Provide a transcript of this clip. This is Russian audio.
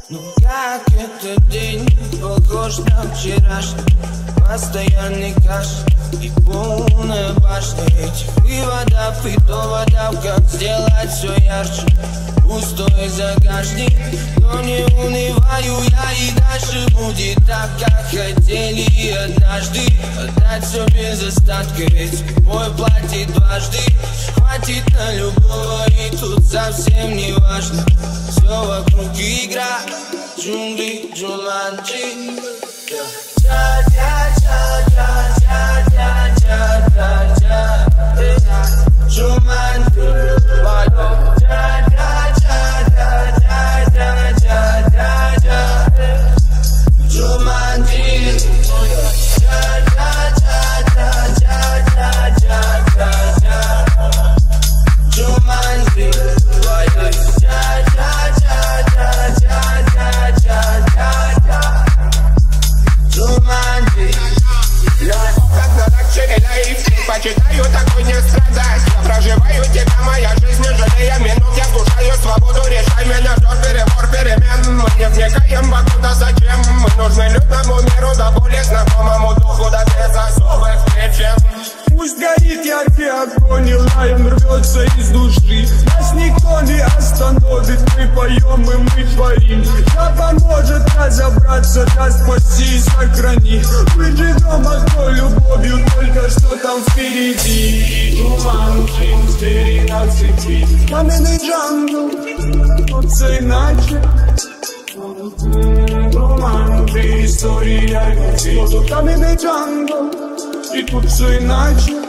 Ну как этот день похож на вчерашний? Постоянный каш и полная башня этих выводов и доводов. Как сделать все ярче? Пустой загашник. Но не унываю я, и дальше будет так, как хотели однажды. Отдать все без остатка, ведь любой платит дважды. Хватит на любого, и тут совсем не важно. Все вокруг игра, джунгли, джуманджи. Почитаю, такой не страдать. Я проживаю тебя, моя жизнь, не жалея минут. Я вкушаю свободу, решай меня, ждет перебор перемен. Мы не вникаем в откуда зачем. Мы нужны людному миру, да более знакомому духу, да без особых причин. Пусть горит яркий огонь, и лаем рвется из души. Нас никто не остановит, мы поем и мы творим. Да поможет разобраться, да спаси и сохрани. Мы живем одной любовью, только что там впереди. Туман, джин, звери на цепи. Каменный джангл, тут все иначе. Туман, ты история любви. Каменный джангл, и тут все иначе.